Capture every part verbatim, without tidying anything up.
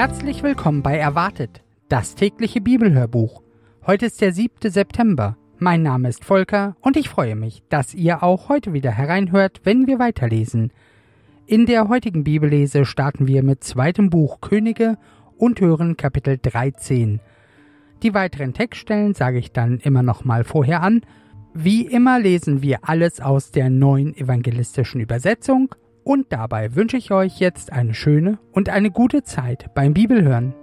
Herzlich willkommen bei Erwartet, das tägliche Bibelhörbuch. Heute ist der siebte September. Mein Name ist Volker und ich freue mich, dass ihr auch heute wieder hereinhört, wenn wir weiterlesen. In der heutigen Bibellese starten wir mit zweitem Buch Könige und hören Kapitel dreizehn. Die weiteren Textstellen sage ich dann immer noch mal vorher an. Wie immer lesen wir alles aus der neuen evangelistischen Übersetzung und dabei wünsche ich euch jetzt eine schöne und eine gute Zeit beim Bibelhören.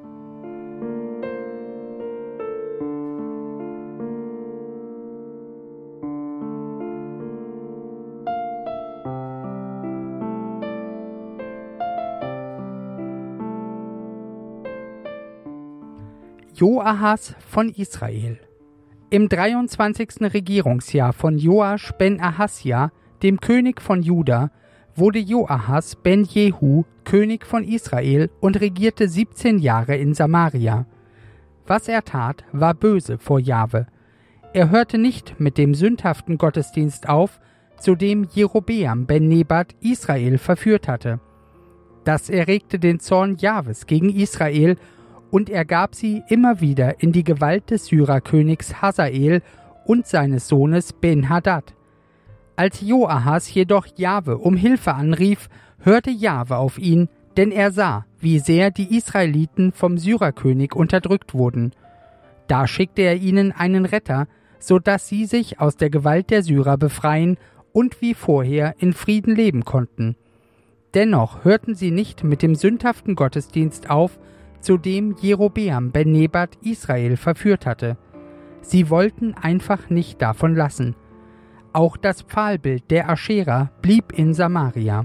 Joahas von Israel. Im dreiundzwanzigsten Regierungsjahr von Joasch ben Ahasja, dem König von Juda, wurde Joahas ben Jehu König von Israel und regierte siebzehn Jahre in Samaria. Was er tat, war böse vor Jahwe. Er hörte nicht mit dem sündhaften Gottesdienst auf, zu dem Jerobeam ben Nebat Israel verführt hatte. Das erregte den Zorn Jahwes gegen Israel, und er gab sie immer wieder in die Gewalt des Syrerkönigs Hazael und seines Sohnes Ben-Hadad. Als Joahas jedoch Jahwe um Hilfe anrief, hörte Jahwe auf ihn, denn er sah, wie sehr die Israeliten vom Syrerkönig unterdrückt wurden. Da schickte er ihnen einen Retter, so dass sie sich aus der Gewalt der Syrer befreien und wie vorher in Frieden leben konnten. Dennoch hörten sie nicht mit dem sündhaften Gottesdienst auf, zu dem Jerobeam ben Nebat Israel verführt hatte. Sie wollten einfach nicht davon lassen. Auch das Pfahlbild der Aschera blieb in Samaria.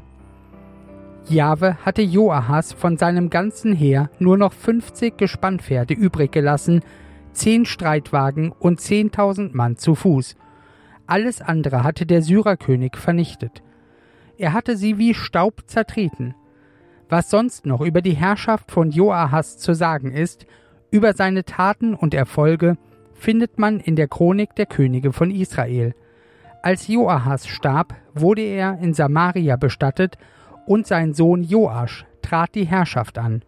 Jahwe hatte Joahas von seinem ganzen Heer nur noch fünfzig Gespannpferde übrig gelassen, zehn Streitwagen und zehntausend Mann zu Fuß. Alles andere hatte der Syrerkönig vernichtet. Er hatte sie wie Staub zertreten. Was sonst noch über die Herrschaft von Joahas zu sagen ist, über seine Taten und Erfolge, findet man in der Chronik der Könige von Israel. Als Joahas starb, wurde er in Samaria bestattet und sein Sohn Joasch trat die Herrschaft an.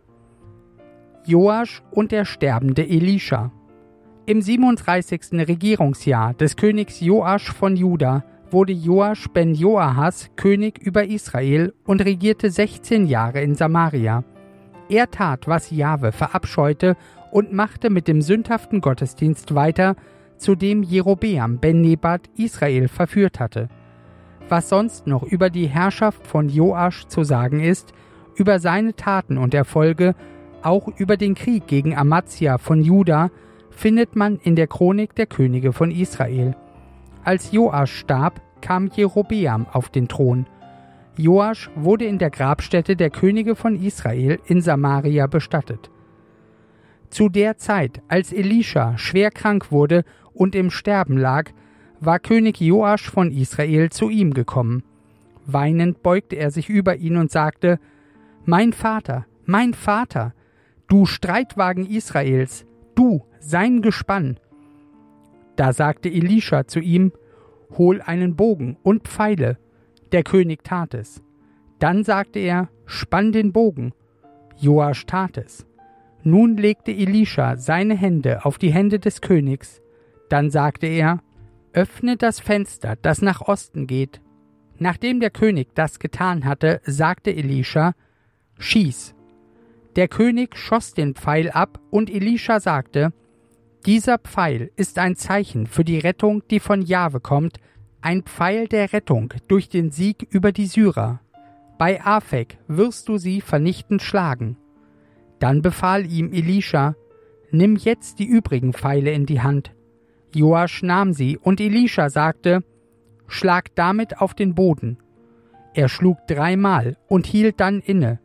Joasch und der sterbende Elisha. Im siebenunddreißigsten Regierungsjahr des Königs Joasch von Juda wurde Joasch ben Joahas König über Israel und regierte sechzehn Jahre in Samaria. Er tat, was Jahwe verabscheute und machte mit dem sündhaften Gottesdienst weiter, zu dem Jerobeam ben Nebat Israel verführt hatte. Was sonst noch über die Herrschaft von Joasch zu sagen ist, über seine Taten und Erfolge, auch über den Krieg gegen Amazia von Juda, findet man in der Chronik der Könige von Israel. Als Joasch starb, kam Jerobeam auf den Thron. Joasch wurde in der Grabstätte der Könige von Israel in Samaria bestattet. Zu der Zeit, als Elisha schwer krank wurde und im Sterben lag, war König Joasch von Israel zu ihm gekommen. Weinend beugte er sich über ihn und sagte: »Mein Vater, mein Vater, du Streitwagen Israels, du, sein Gespann!« Da sagte Elisha zu ihm: »Hol einen Bogen und Pfeile.« Der König tat es. Dann sagte er: »Spann den Bogen.« Joasch tat es. Nun legte Elisha seine Hände auf die Hände des Königs. Dann sagte er: »Öffne das Fenster, das nach Osten geht.« Nachdem der König das getan hatte, sagte Elisha: »Schieß!« Der König schoss den Pfeil ab und Elisha sagte: »Dieser Pfeil ist ein Zeichen für die Rettung, die von Jahwe kommt, ein Pfeil der Rettung durch den Sieg über die Syrer. Bei Afek wirst du sie vernichtend schlagen.« Dann befahl ihm Elisha: »Nimm jetzt die übrigen Pfeile in die Hand.« Joasch nahm sie, und Elisha sagte: »Schlag damit auf den Boden.« Er schlug dreimal und hielt dann inne.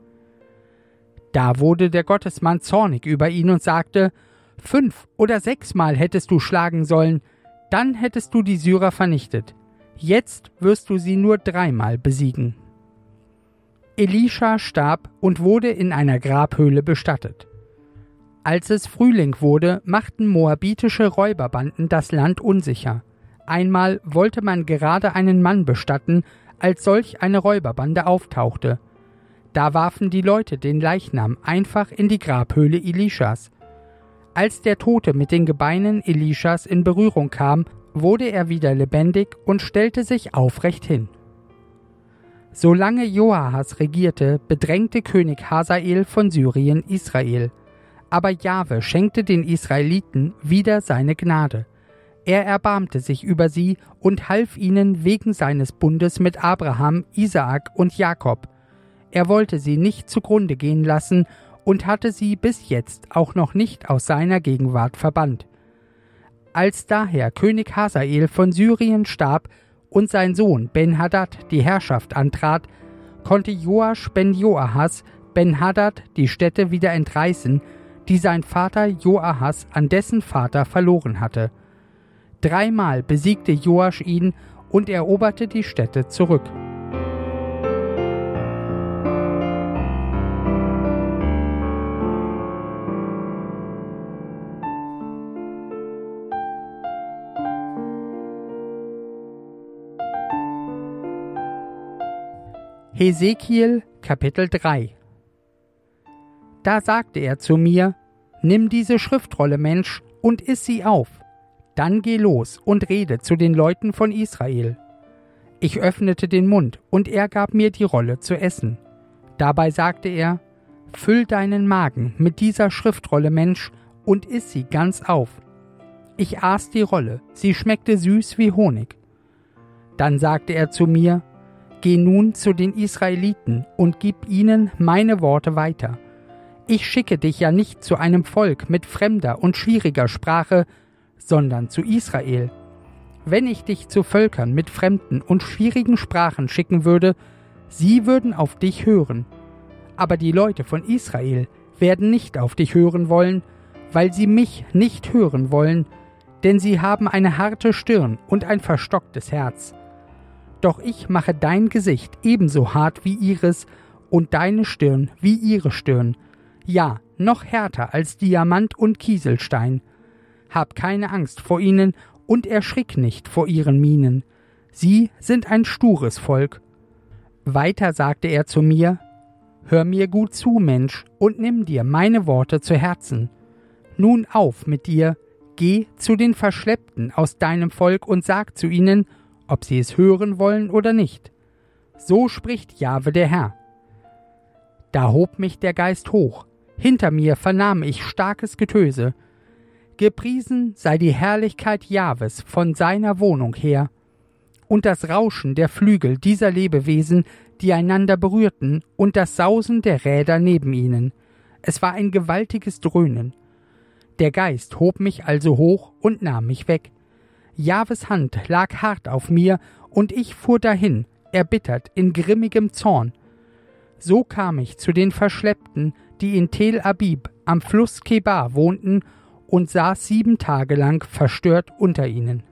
Da wurde der Gottesmann zornig über ihn und sagte: »Fünf oder sechsmal hättest du schlagen sollen, dann hättest du die Syrer vernichtet. Jetzt wirst du sie nur dreimal besiegen.« Elisha starb und wurde in einer Grabhöhle bestattet. Als es Frühling wurde, machten moabitische Räuberbanden das Land unsicher. Einmal wollte man gerade einen Mann bestatten, als solch eine Räuberbande auftauchte. Da warfen die Leute den Leichnam einfach in die Grabhöhle Elischas. Als der Tote mit den Gebeinen Elischas in Berührung kam, wurde er wieder lebendig und stellte sich aufrecht hin. Solange Joahas regierte, bedrängte König Hasael von Syrien Israel. Aber Jahwe schenkte den Israeliten wieder seine Gnade. Er erbarmte sich über sie und half ihnen wegen seines Bundes mit Abraham, Isaak und Jakob. Er wollte sie nicht zugrunde gehen lassen und hatte sie bis jetzt auch noch nicht aus seiner Gegenwart verbannt. Als daher König Hasael von Syrien starb und sein Sohn Ben-Hadad die Herrschaft antrat, konnte Joasch ben Joahas Ben-Hadad die Städte wieder entreißen, die sein Vater Joahas an dessen Vater verloren hatte. Dreimal besiegte Joasch ihn und eroberte die Städte zurück. Hesekiel Kapitel drei. Da sagte er zu mir: Nimm diese Schriftrolle, Mensch, und iss sie auf. Dann geh los und rede zu den Leuten von Israel. Ich öffnete den Mund, und er gab mir die Rolle zu essen. Dabei sagte er: Füll deinen Magen mit dieser Schriftrolle, Mensch, und iss sie ganz auf. Ich aß die Rolle, sie schmeckte süß wie Honig. Dann sagte er zu mir: Geh nun zu den Israeliten und gib ihnen meine Worte weiter. Ich schicke dich ja nicht zu einem Volk mit fremder und schwieriger Sprache, sondern zu Israel. Wenn ich dich zu Völkern mit fremden und schwierigen Sprachen schicken würde, sie würden auf dich hören. Aber die Leute von Israel werden nicht auf dich hören wollen, weil sie mich nicht hören wollen, denn sie haben eine harte Stirn und ein verstocktes Herz. Doch ich mache dein Gesicht ebenso hart wie ihres und deine Stirn wie ihre Stirn, ja, noch härter als Diamant und Kieselstein. Hab keine Angst vor ihnen und erschrick nicht vor ihren Mienen. Sie sind ein stures Volk. Weiter sagte er zu mir: Hör mir gut zu, Mensch, und nimm dir meine Worte zu Herzen. Nun auf mit dir, geh zu den Verschleppten aus deinem Volk und sag zu ihnen, ob sie es hören wollen oder nicht. So spricht Jahwe der Herr. Da hob mich der Geist hoch, hinter mir vernahm ich starkes Getöse. Gepriesen sei die Herrlichkeit Jahwes von seiner Wohnung her. Und das Rauschen der Flügel dieser Lebewesen, die einander berührten, und das Sausen der Räder neben ihnen. Es war ein gewaltiges Dröhnen. Der Geist hob mich also hoch und nahm mich weg. Jahwes Hand lag hart auf mir, und ich fuhr dahin, erbittert in grimmigem Zorn. So kam ich zu den Verschleppten, die in Tel Abib am Fluss Kebar wohnten, und saß sieben Tage lang verstört unter ihnen.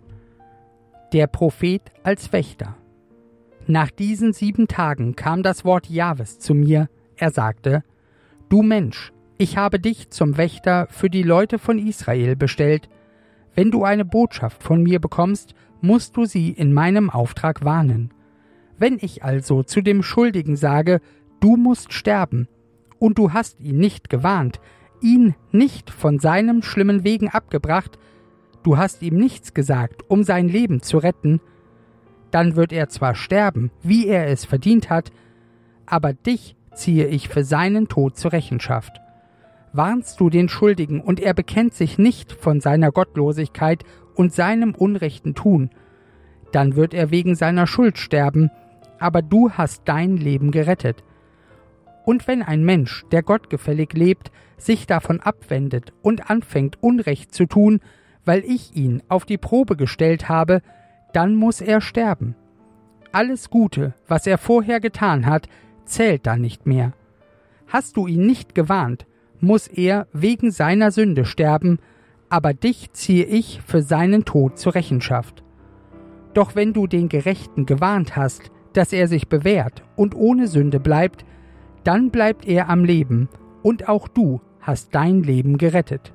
Der Prophet als Wächter. Nach diesen sieben Tagen kam das Wort Jahwes zu mir. Er sagte: Du Mensch, ich habe dich zum Wächter für die Leute von Israel bestellt. Wenn du eine Botschaft von mir bekommst, musst du sie in meinem Auftrag warnen. Wenn ich also zu dem Schuldigen sage, du musst sterben, und du hast ihn nicht gewarnt, ihn nicht von seinem schlimmen Wegen abgebracht, du hast ihm nichts gesagt, um sein Leben zu retten, dann wird er zwar sterben, wie er es verdient hat, aber dich ziehe ich für seinen Tod zur Rechenschaft. Warnst du den Schuldigen und er bekennt sich nicht von seiner Gottlosigkeit und seinem unrechten Tun, dann wird er wegen seiner Schuld sterben, aber du hast dein Leben gerettet. Und wenn ein Mensch, der gottgefällig lebt, sich davon abwendet und anfängt Unrecht zu tun, weil ich ihn auf die Probe gestellt habe, dann muss er sterben. Alles Gute, was er vorher getan hat, zählt dann nicht mehr. Hast du ihn nicht gewarnt, muss er wegen seiner Sünde sterben, aber dich ziehe ich für seinen Tod zur Rechenschaft. Doch wenn du den Gerechten gewarnt hast, dass er sich bewährt und ohne Sünde bleibt, dann bleibt er am Leben, und auch du hast dein Leben gerettet.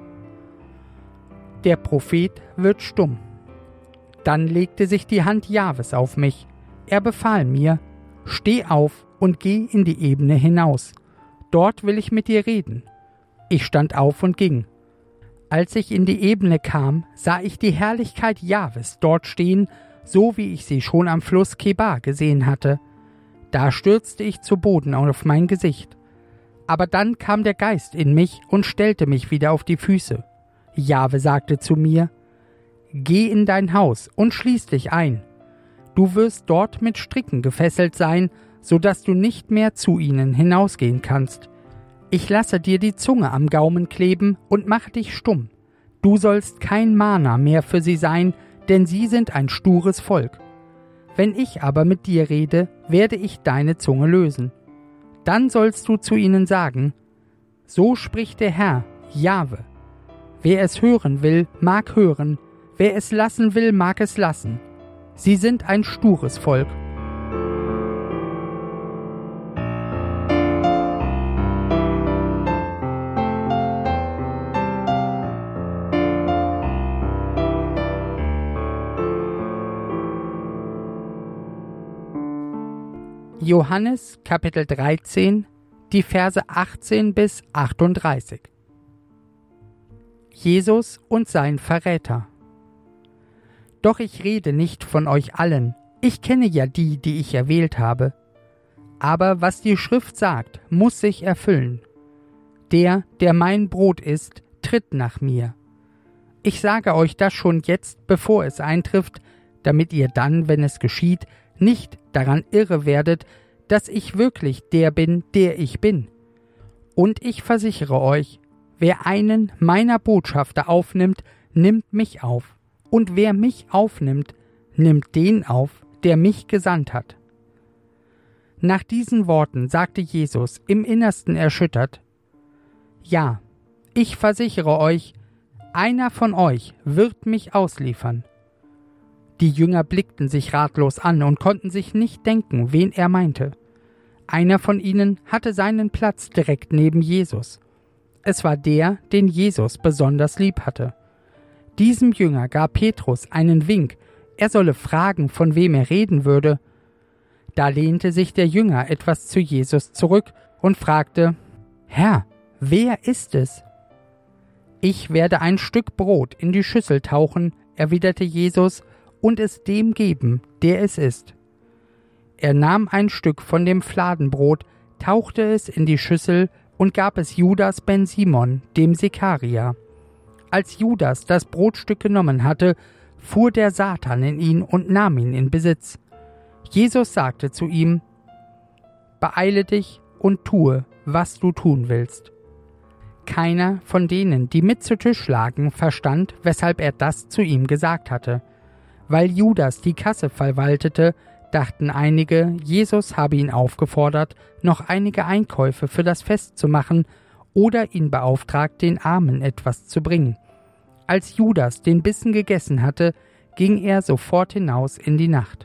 Der Prophet wird stumm. Dann legte sich die Hand Jahwes auf mich. Er befahl mir: Steh auf und geh in die Ebene hinaus. Dort will ich mit dir reden. Ich stand auf und ging. Als ich in die Ebene kam, sah ich die Herrlichkeit Jahwes dort stehen, so wie ich sie schon am Fluss Kebar gesehen hatte. Da stürzte ich zu Boden auf mein Gesicht. Aber dann kam der Geist in mich und stellte mich wieder auf die Füße. Jahwe sagte zu mir: Geh in dein Haus und schließ dich ein. Du wirst dort mit Stricken gefesselt sein, so dass du nicht mehr zu ihnen hinausgehen kannst. Ich lasse dir die Zunge am Gaumen kleben und mache dich stumm. Du sollst kein Mahner mehr für sie sein, denn sie sind ein stures Volk. Wenn ich aber mit dir rede, werde ich deine Zunge lösen. Dann sollst du zu ihnen sagen: So spricht der Herr, Jahwe. Wer es hören will, mag hören, wer es lassen will, mag es lassen. Sie sind ein stures Volk. Johannes Kapitel dreizehn, die Verse achtzehn bis achtunddreißig. Jesus und sein Verräter. Doch ich rede nicht von euch allen, ich kenne ja die, die ich erwählt habe. Aber was die Schrift sagt, muss sich erfüllen. Der, der mein Brot isst, tritt nach mir. Ich sage euch das schon jetzt, bevor es eintrifft, damit ihr dann, wenn es geschieht, nicht daran irre werdet, dass ich wirklich der bin, der ich bin. Und ich versichere euch, wer einen meiner Botschafter aufnimmt, nimmt mich auf. Und wer mich aufnimmt, nimmt den auf, der mich gesandt hat. Nach diesen Worten sagte Jesus, im Innersten erschüttert: Ja, ich versichere euch, einer von euch wird mich ausliefern. Die Jünger blickten sich ratlos an und konnten sich nicht denken, wen er meinte. Einer von ihnen hatte seinen Platz direkt neben Jesus. Es war der, den Jesus besonders lieb hatte. Diesem Jünger gab Petrus einen Wink, er solle fragen, von wem er reden würde. Da lehnte sich der Jünger etwas zu Jesus zurück und fragte: Herr, wer ist es? Ich werde ein Stück Brot in die Schüssel tauchen, erwiderte Jesus, und es dem geben, der es ist. Er nahm ein Stück von dem Fladenbrot, tauchte es in die Schüssel und gab es Judas ben Simon, dem Sekaria. Als Judas das Brotstück genommen hatte, fuhr der Satan in ihn und nahm ihn in Besitz. Jesus sagte zu ihm: Beeile dich und tue, was du tun willst. Keiner von denen, die mit zu Tisch lagen, verstand, weshalb er das zu ihm gesagt hatte. Weil Judas die Kasse verwaltete, dachten einige, Jesus habe ihn aufgefordert, noch einige Einkäufe für das Fest zu machen oder ihn beauftragt, den Armen etwas zu bringen. Als Judas den Bissen gegessen hatte, ging er sofort hinaus in die Nacht.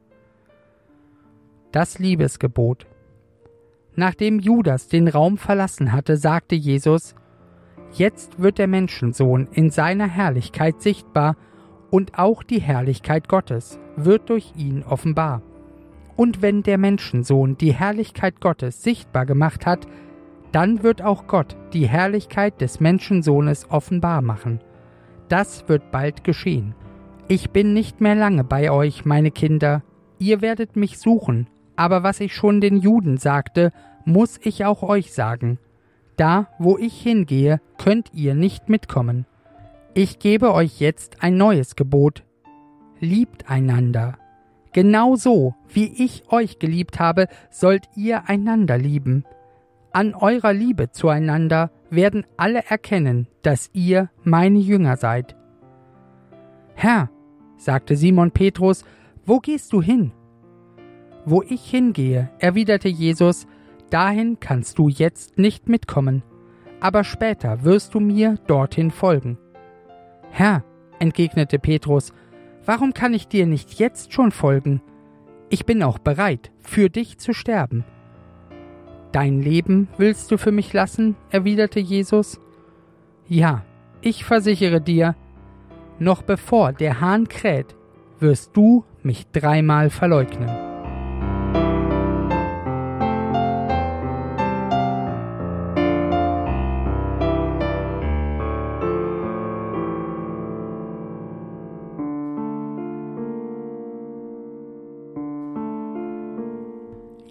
Das Liebesgebot. Nachdem Judas den Raum verlassen hatte, sagte Jesus: Jetzt wird der Menschensohn in seiner Herrlichkeit sichtbar, und auch die Herrlichkeit Gottes wird durch ihn offenbar. Und wenn der Menschensohn die Herrlichkeit Gottes sichtbar gemacht hat, dann wird auch Gott die Herrlichkeit des Menschensohnes offenbar machen. Das wird bald geschehen. Ich bin nicht mehr lange bei euch, meine Kinder. Ihr werdet mich suchen, aber was ich schon den Juden sagte, muss ich auch euch sagen. Da, wo ich hingehe, könnt ihr nicht mitkommen. Ich gebe euch jetzt ein neues Gebot. Liebt einander. Genauso, wie ich euch geliebt habe, sollt ihr einander lieben. An eurer Liebe zueinander werden alle erkennen, dass ihr meine Jünger seid. Herr, sagte Simon Petrus, wo gehst du hin? Wo ich hingehe, erwiderte Jesus, dahin kannst du jetzt nicht mitkommen, aber später wirst du mir dorthin folgen. Herr, entgegnete Petrus, warum kann ich dir nicht jetzt schon folgen? Ich bin auch bereit, für dich zu sterben. Dein Leben willst du für mich lassen? Erwiderte Jesus. Ja, ich versichere dir, noch bevor der Hahn kräht, wirst du mich dreimal verleugnen.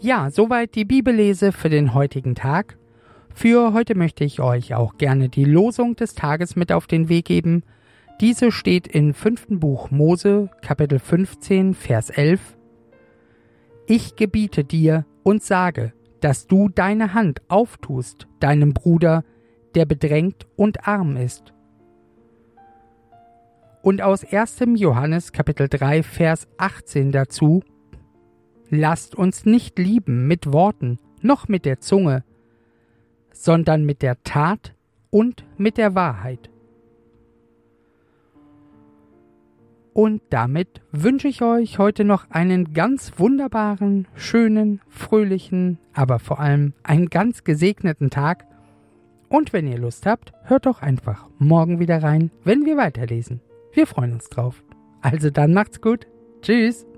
Ja, soweit die Bibellese für den heutigen Tag. Für heute möchte ich euch auch gerne die Losung des Tages mit auf den Weg geben. Diese steht in fünften Buch Mose, Kapitel fünfzehn, Vers elf. Ich gebiete dir und sage, dass du deine Hand auftust deinem Bruder, der bedrängt und arm ist. Und aus erstem Johannes Kapitel drei, Vers achtzehn dazu: Lasst uns nicht lieben mit Worten, noch mit der Zunge, sondern mit der Tat und mit der Wahrheit. Und damit wünsche ich euch heute noch einen ganz wunderbaren, schönen, fröhlichen, aber vor allem einen ganz gesegneten Tag. Und wenn ihr Lust habt, hört doch einfach morgen wieder rein, wenn wir weiterlesen. Wir freuen uns drauf. Also dann macht's gut. Tschüss.